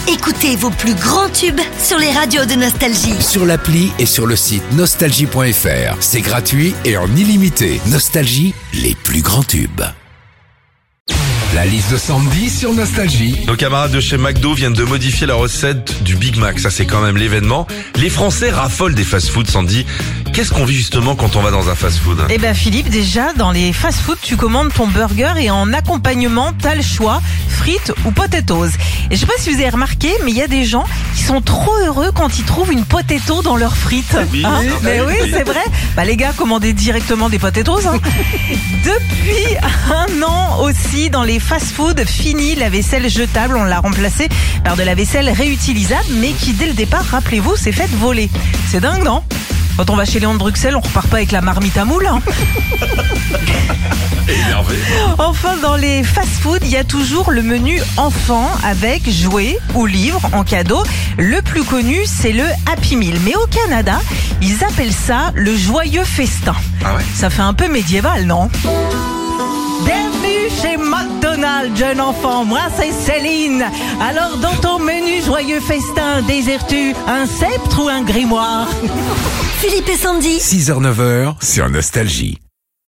Écoutez vos plus grands tubes sur les radios de Nostalgie. Sur l'appli et sur le site nostalgie.fr. C'est gratuit et en illimité. Nostalgie, les plus grands tubes. La liste de Sandy sur Nostalgie. Nos camarades de chez McDo viennent de modifier la recette du Big Mac. Ça, c'est quand même l'événement. Les Français raffolent des fast-foods, Sandy. Qu'est-ce qu'on vit justement quand on va dans un fast-food? Eh ben Philippe, déjà dans les fast-food, tu commandes ton burger et en accompagnement, t'as le choix frites ou potatoes. Et je sais pas si vous avez remarqué, mais il y a des gens qui sont trop heureux quand ils trouvent une potato dans leurs frites. Mais oui, c'est vrai. Bah les gars, commandez directement des potatoes. Depuis un an aussi, dans les fast-food, fini la vaisselle jetable. On l'a remplacée par de la vaisselle réutilisable, mais qui dès le départ, rappelez-vous, s'est faite voler. C'est dingue, non? Quand on va chez Léon de Bruxelles, on repart pas avec la marmite à moule. Énervé. Enfin, dans les fast-food, il y a toujours le menu enfant avec jouets ou livres en cadeau. Le plus connu, c'est le Happy Meal. Mais au Canada, ils appellent ça le joyeux festin. Ah ouais? Ça fait un peu médiéval, non? Bienvenue chez McDonald's, jeune enfant. Moi, c'est Céline. Alors, dans ton menu joyeux festin, désires-tu un sceptre ou un grimoire? Philippe et Sandy. 6h-9h sur Nostalgie.